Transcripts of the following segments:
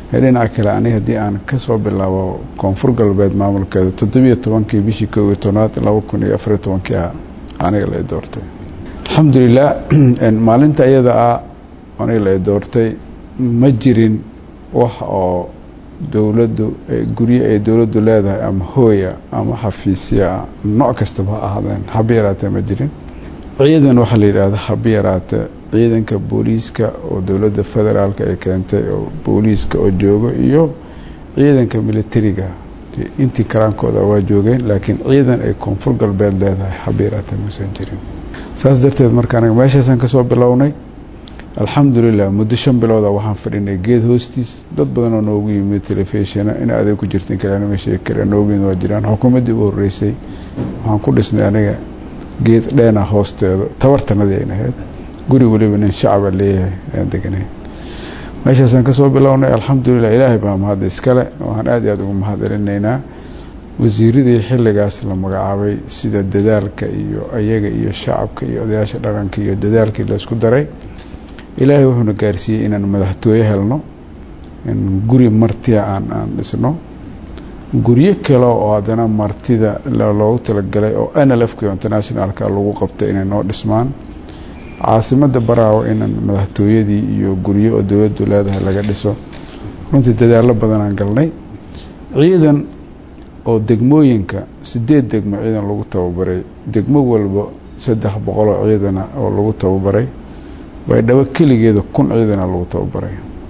dhinaca kale aniga hadii aan ka soo bilaabo koonfur galbeed maamulkeeda 17 bishii 2014 aniga la doortay alxamdulillah maalinta iyada aniga la doortay ma jirin wax oo dawladdu guriga ay dawladdu leedahay ama hooya ama xafiisya nooc kasta ha ahaadeen habeeraatay ma jirin ciidan waxa la yiraahdo habeeraatay ciidanka booliiska oo dawladda federaalka ay keentay oo booliiska oo joogo iyo ciidanka militariga intii karaankooda waa joogeen laakiin ciidan ay koonfur galbeed leedahay habeeraatay ma san jirin saas darteed markaan meeshaasan ka soo bilownay alxamdulillah muddo 5 bilood waxaan fadhinay geed hoostiis dad badan oo noogu yimid telefishin in adeeg ku jirtiin kala meesha kale noogu waa jiraan xukuumadii u horeysay waxaan ku dhisnay aniga geed dheena hoosteeda tabartanadii ay ahayd guri waliba nin shacab leeyahay aan deganay meeshaasan ka soo bilownay alxamdulillah ilaahay baa mahad iskale waxaan aad iyo aad ugu mahadcelinaynaa wasiiradii xilligaas la magacaabay sida dadaalka iyo ayaga iyo shacabka iyo odayaasha dhaqanka iyo dadaalkii la isku daray ilaahay wuxuu gaarsiiyay inaan madaxtooye helno in guri martiya aan dhisno guriyo kale oo adana martida loogu talagalay oo NLF internationalka lagu qabtay inay noo dhismaan caasimada Baraawo in madaxtooyadii iyo guriyo oo dawladdu leedahay laga dhiso runtii dadaalo badan aan galnay ciidan oo degmooyinka 8 degmo ciidan lagu tababaray degmo walba 300 ciidan oo lagu tababaray way dhawa kaligeeda 1000 ciidan lagu tababaray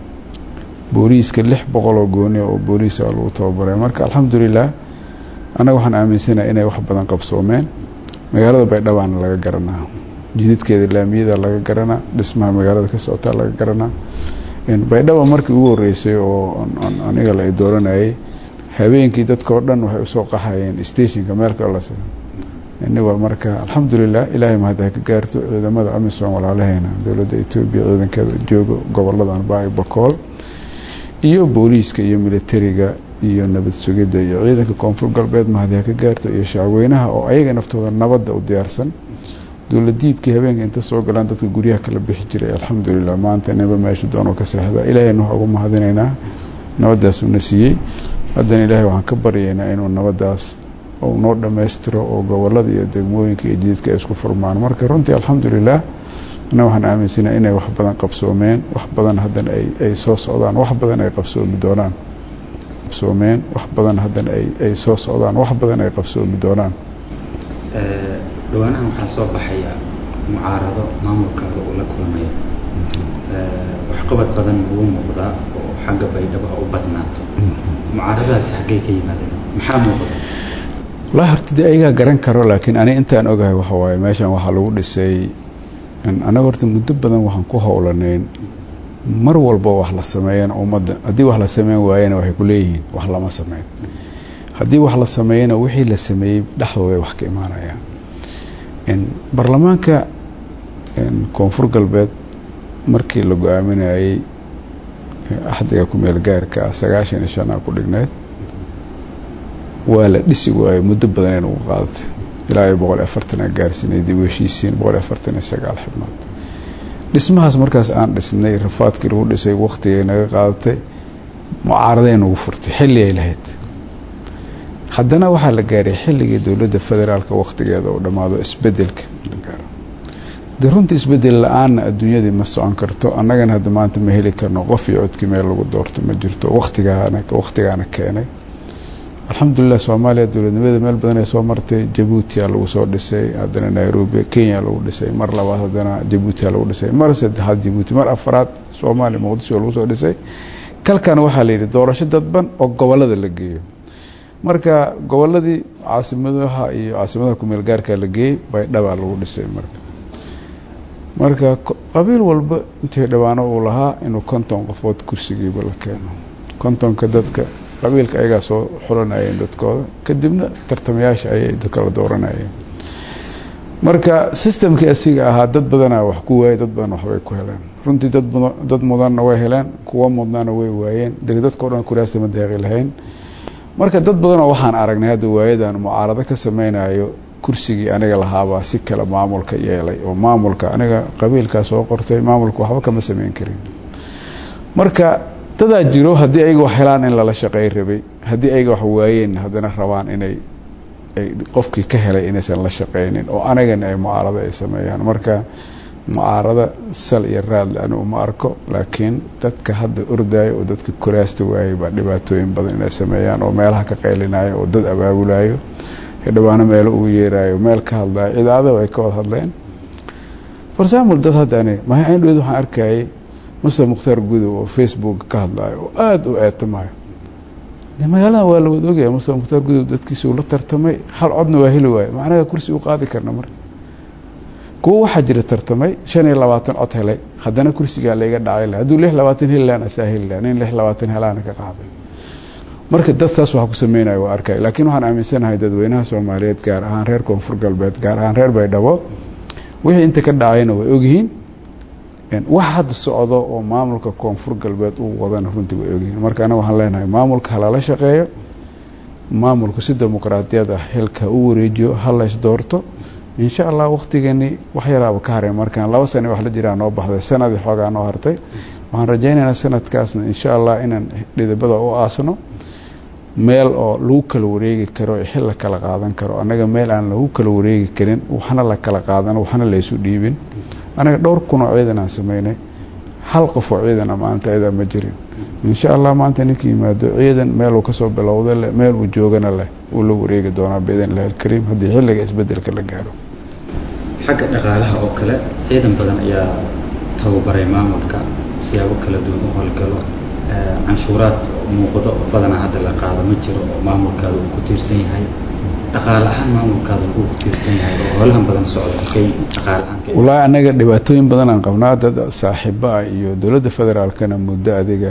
booliiska 600 gooni oo booliis lagu tababaray marka alxamdulillah anaga waxaan aaminsanahay inay wax badan qabsoomeen magaalada Baydhabo laga garanaa jidadkeeda laamiyada laga garanaa dhismaha magaalada ka socota laga garanaa in Baydhabo markii ugu horeysay oo aniga la dooranayay habeenkii dadka oo dhan waxay u soo qaxayeen stationka meel kale la saaray inuu marka alxamdulillah ilaahay ma hada ka gaarto ciidamada amisom walaalaheena dawladda Itoobiya ciidankeeda joogo goboladan Baay Bakool iyo booliiska iyo militariga iyo nabad sugidda iyo ciidanka koonfur galbeed ma hada ka gaarto iyo shacweynaha oo ayaga naftooda nabadda u diyaarsan dawladdiidkii habeenka inta soo galaan dadka guriyaha kala bixi jiray alxamdulillah maanta inaba meesha doono ka saxda ilaahay waxa ugu mahadinaynaa nabadaas uu nasiiyay haddana ilaahay waxaan ka baryaynaa inuu nabadaas oo noo dhameystiro oo gobolada iyo degmooyinka iyo jidadka isku furmaan marka runtii alxamdulillah ana waxaan aaminsanahay inay wax badan qabsoomeen wax badan hadan ay soo socdaan wax badan ay qabsoomi doonaan wax badan hadan ay soo socdaan wax badan ay qabsoomi doonaan dhawaanahan waxaa soo baxaya mucaarado maamulkaaga uu la kulmayo wax qabad badan uu muuqdaa oo xagga Baydhabo u badnaato mucaaradaas xaggee ka yimaadeen maxaa muuqda la hortida ayaga garan karo laakiin ani intaan ogahay waxa waaye meeshan waxa lagu dhisay in anaga horta muddo badan waxaan ku howlanayn mar walba wax la sameeyeen ummadda hadii wax la sameeyay waayeen waxay ku leeyihiin wax lama sameeyo hadii wax la sameeyana wixii la sameeyay dhaxdooda wax ka imaanaya in baarlamaanka koonfur galbeed markii la go'aaminayay axdiga ku meel gaarka 95 ku dhigneed wala dhisi waay muddo badan inuu qaadatay ilaa 140 gaarsiinay dib u heshiisiin 149 xubnood dhismahaas markaas aan dhisnay rafaadkii lagu dhisay waqtiga naga qaadatay mucaaradeen ugu furtay xilli ay lahayd haddana waxa la gaaray xilligii dawladda federaalka waqtigeeda oo dhamaado isbedelka la gaaro runtii isbedel la'aan adduunyada ma socon karto annagana hadda maanta ma heli karno qof iyo codkii meel lagu doorto ma jirto waqtigaana keenay alxamdulillah Soomaaliya dawladnimada meel badan ay soo martay Djibouti lagu soo dhisay haddana Nairobi Kenya lagu dhisay mar labaad haddana Djibouti lagu dhisay mar saddexaad Djibouti mar afraad Soomaaliya Muqdisho lagu soo dhisay kalkan waxa la yiri doorasho dadban oo gobolada la geeyo marka goboladii caasimadaha iyo caasimadaha ku meel gaarka la geeyay Baydhabo lagu dhisay marka qabiil walba intii dhawaano uu lahaa inuu 50 qofood kursigiiba la keeno 50 dadka qabiilka ayaga soo xulanayeen dadkooda kadibna tartamayaasha ay kala dooranayeen marka systemkii asiga ahaa dad badan wax ku waayay dad badan wax way ku heleen runtii dad mudan way heleen kuwa mudnana way waayeen dadka dhan kuraasta ma deeqi lahayn marka dad badan waxaan aragnay hadda waayadan mucaarado ka sameeynayo kursigii aniga lahaaba si kala maamulka yeelay oo maamulka aniga qabiilka soo qortay maamulku waxba kama sameyn karin marka dadaa jiro haddii ayaga wax helaan in lala shaqeey rabay haddii ayaga wax waayeen haddana rabaan inay qofkii ka helay inaysan la shaqeynin oo anagana ay mucaarado ay sameeyaan marka mucaarado sal iyo raadle anu uma arko laakiin dadka hadda ordaayo oo dadka kuraasta waayay baa dhibaatooyin badan inay sameeyaan oo meelaha ka qaylinaayo oo dad abaabulayo dhawaano meelo ugu yeeraayo meel ka hadlaayo idaacadaha ay ka wada hadleen for example dad hadda aniga maxay waxaan arkayay Mr. Mukhtaar Gudow oo Facebook ka hadlaayo oo aad u eetamayo magaalada waa la wada ogyahay Mr. Mukhtaar Gudow dadkiisu la tartamay hal codna waa heli waayay macnaheedu kursi uu qaadi karna marka kuwa waxa jira tartamay 25 cod helay haddana kursiga la iga dhacay haduu 26 heli laana saahil laana in 26 helaana ka qaaday marka dadkaas waxa ku sameeyay waa arkay laakiin waxaan aaminsanahay dadweynaha Soomaaliyeed gaar ahaan reer Koonfur Galbeed gaar ahaan reer Baydhabo wixii inta ka dhacayna way ogyihiin wax hadda socdo oo maamulka Koonfur Galbeed uu wadana runtii way ogyihiin marka anaga waxaan leenahay maamulka halala shaqeeyo maamulku si dimuqraadiyad ah xilka u wareejiyo hal is doorto insha Allah waqtigani wax yaraaba ka haray markaan 2 sano wax la jiraan oo baxday sanadii xoogaa noo hartay waxaan rajaynaynaa sanadkaasna insha Allah inaan dhidibada u aasno meel oo lagu kala wareegi karo xil la kala qaadan karo anaga meel aan lagu kala wareegi karin waxna la kala qaadan waxna la isu dhiibin anaga dhowr kun oo ciidan aan sameeynay hal qof oo ciidan maanta ayda ma jirin insha Allah maanta ninkii yimaado ciidan meel uu ka soo bilowday meel uu joogana leh uu la wareegi doona bidan la kariim hadii xilliga isbedelka la gaaro xagga dhaqaalaha oo kale ciidan badan ayaa tababaray maamulka siyaabo kala duwan oo hawlgalo canshuuraad muuqdo badan hadda la qaado ma jiro oo maamulka uu ku tiirsan yahay dhaqaale ahaan maamulkaada uu ku tiirsan yahay oo howlahan badan socdo kay dhaqaale ahaan walaa anaga dhibaatooyin badan aan qabnaa dad saaxiibo iyo dawladda federaalkana muddo adiga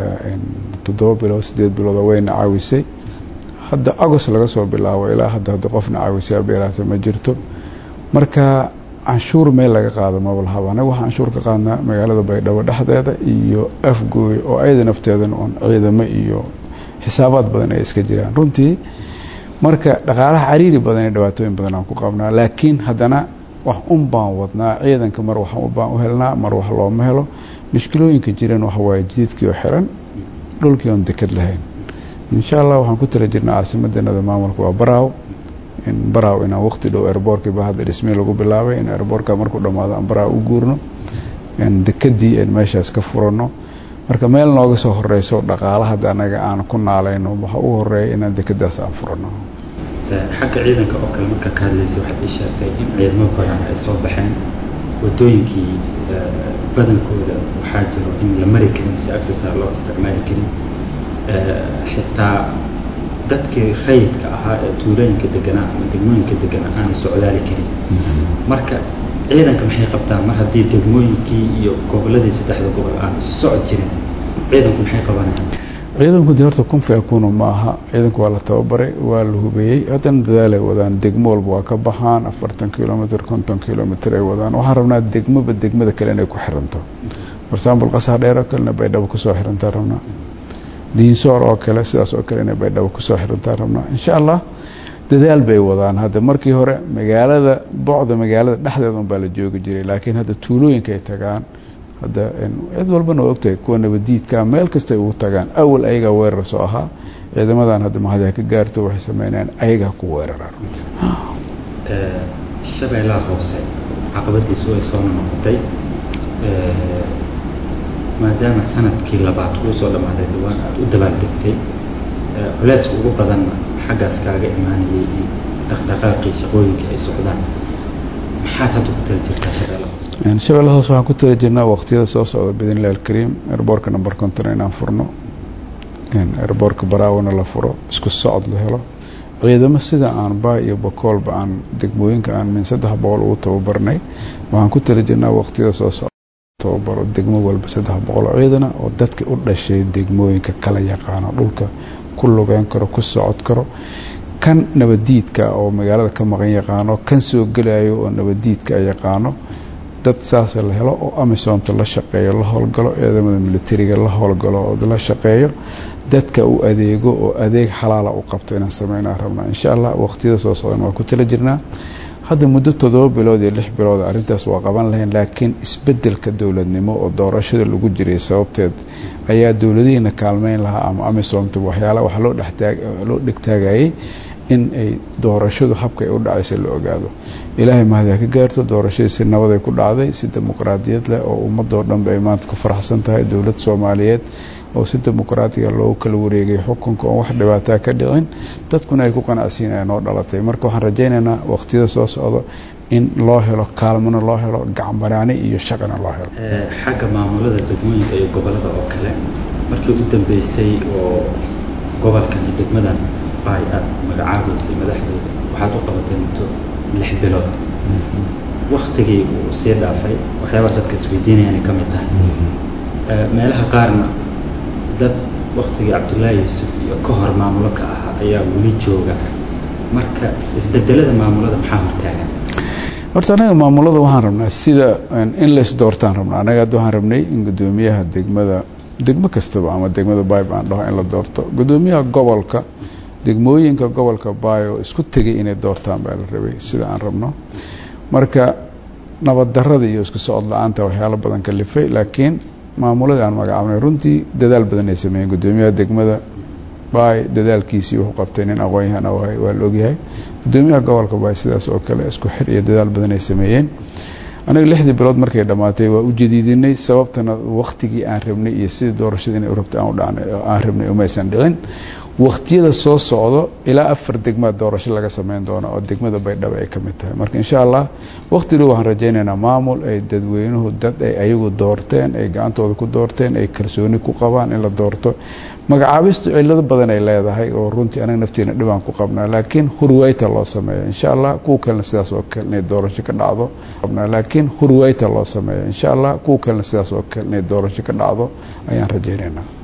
7 bilood 8 bilood wayna caawisay hadda August laga soo bilaabo ilaa hadda qofna caawisay beeraha ma jirto marka canshuur meel laga qaado ma walaha anaga waxaan canshuur ka qaadnaa magaalada Baydhabo dhexdeeda iyo afgooy oo aydan nafteedan oo ciidamo iyo xisaabaad badan ay iska jiraan runtii marka dhaqaalaha cariiri badan ee dhibaatooyin badan aan ku qabnaa laakiin haddana wax baan wadnaa ciidanka mar wax baan u helnaa mar wax loo ma helo mushkilooyinka jiraan wax waa jidadkii oo xiran dhulkii aan dekad lahayn insha Allah waxaan ku tala jirnaa caasimadda maamulka waa Baraaw in waqti dhow airportka baahda dhismay lagu bilaabay in airportka markuu dhamaado aan Baraaw u guurno in dekadii in meeshaas ka furano marka meel nooga soo horeyso dhaqaalaha anaga aan ku naalayno waxa uu horeeyay in dekadaas aan furano xagga ciidanka oo kale marka ka hadlaysa waxa ay sheegtay in ciidamo badan ay soo baxeen wadooyinkii badankooda waxaa jiro in la mari karin si access loo isticmaali karin xitaa dadkii rayidka ahaa ee tuulooyinka deganaa ama degmooyinka deganaa aan socdaali karin marka ciidanka maxay qabtaan mar haddii degmooyinkii iyo goboladii 3 gobol aan isu socod jirin ciidanku maxay qabanayaan ciidanku horta kun fayakunu maaha ciidanku waa la tababaray waa la hubeeyay haddana dadaal ay wadaan degmo walba waa ka baxaan 40 kilomitir 50 kilomitir ay wadaan waxaan rabnaa degmada kale inay ku xiranto for example qasaar dheer oo kale Baydhabo ku soo xirantaa rabnaa diinsoor oo kale sidaas oo kale inay Baydhabo ku soo xirantaa rabnaa insha Allah dadaal bay wadaan hadda markii hore magaalada magaalada dhexdeeda baa la joogi jiray laakiin hadda tuulooyinka ay tagaan hadda cid walbana ogtay kuwa nabadiidka meel kasta uu tagaan awal ayaga weerar soo ahaa ciidamadan hadda ma hada ka gaarto waxay sameeyaan ayaga ku weeraraan shabeellaha hoose caqabadiisu ay soo noqotay maadaama sanadkii labaad ku soo dhamaaday dhawaan aad u dabaaldegtay culays ugu badan xaggaas kaaga imaanayay dhaqdhaqaaqii shaqooyinka ay socdaan maxaad hadda ku tala jirtaa shabeellaha hoose waxaan ku tala jirnaa waqtiyada soo socda bidinlaal kariim airportka number 50 inaan furno airportka Baraawna la furo isku socod la helo ciidamo sida aan baa iyo boqolba aan degmooyinka aan min 300 ugu tababarnay waxaan ku tala jirnaa waqtiyada soo socda tababaro degmo walba 300 ciidana oo dadka u dhashay degmooyinka kala yaqaan dhulka ku lugaan karo ku socod karo kan nabadiidka oo magaalada ka maqan yaqaano kan soo galayo oo nabadiidka yaqaano dad saas la helo oo amisoonta la shaqeeyo la howlgalo ciidamada militariga la howlgalo oo la shaqeeyo dadka uu adeego oo adeeg xalaal ah u qabto inaan sameeyna rabnaa insha Allah waqtiyada soo socdaan waa ku tala jirnaa hadda muddo 7 bilood iyo 6 bilood arintaas waa qaban lahayn laakiin isbedelka dawladnimo oo doorashada lagu jiray sababteed ayaa dawladiina kaalmeyn lahaa ama amisoomta waxyaalaha wax loo dhigtaagayay in ay doorashadu habka ay u dhacayso la ogaado ilaahay mahadiya ka gaarto doorashadii si nabad ay ku dhacday si dimuqraadiyad leh oo ummadoo dhan ay maanta ku faraxsan tahay dawlad Soomaaliyeed oo si dimuqraadiga loo kala wareegay xukunka oo wax dhibaato ka dhicin dadkuna ay ku qanacsiinayaan oo dhalatay marka waxaan rajaynaynaa waqtiyada soo socdo in loo helo kaalmana loo helo gacmaraani iyo shaqana loo helo xagga maamulada degmooyinka iyo gobolada oo kale markii ugu dambeysay oo gobolkan iyo degmadan ay aad magacaabaysay madaxdooda waxaad u qabatay muddo 6 bilood waqtigii uu sii dhaafay waxyaabaha dadka isweydiinayaan ka mid tahay meelaha qaarna dad waqtigii Cabdullaahi Yuusuf iyo ka hor maamulo ka ahaa ayaa wali jooga marka isbedelada maamulada maxaa hortaagan horta anaga maamulada waxaan rabnaa sida in la is doortaan rabnaa anaga waxaan rabnay in gudoomiyaha degmo kastaba ama degmada Baay aan dhaho in la doorto gudoomiyaha gobolka degmooyinka gobolka Baay oo isku tagay inay doortaan baa la rabay sida aan rabno marka nabad darrada iyo isku socod la'aanta waxyaalo badan ka lifay laakiin maamulada aan magacaabnay runtii dadaal badan ay sameeyeen gudoomiyaha degmada Baay dadaalkiisii wuxuu qabtay in aqoon-yahan waa la ogyahay gudoomiyaha gobolka Baay sidaas oo kale isku xir iyo dadaal badan ay sameeyeen anaga 6 bilood markay dhamaatay waa u jadiidinay sababtana waqtigii aan rabnay iyo sidii doorashada inay u rabto aan rabnay uma aysan dhicin waqtiyada soo socdo ilaa 4 degmo doorasho laga sameyn doono oo degmada Baydhabo ay kamid tahay marka insha Allah waqtiga waxaan rajaynaynaa maamul ay dadweynuhu dad ay ayagu doorteen ay gacantooda ku doorteen ay kalsooni ku qabaan in la doorto magacaabistu cilado badan ay leedahay oo runtii anaga nafteena dhibaan ku qabnaa laakiin hurwayta loo sameeyo insha Allah kuwa kale sidaas oo kale doorasho ka dhacdo qabnaa laakiin hurwayta loo sameeyo insha Allah kuwa kale sidaas oo kale doorasho ka dhacdo ayaan rajaynaynaa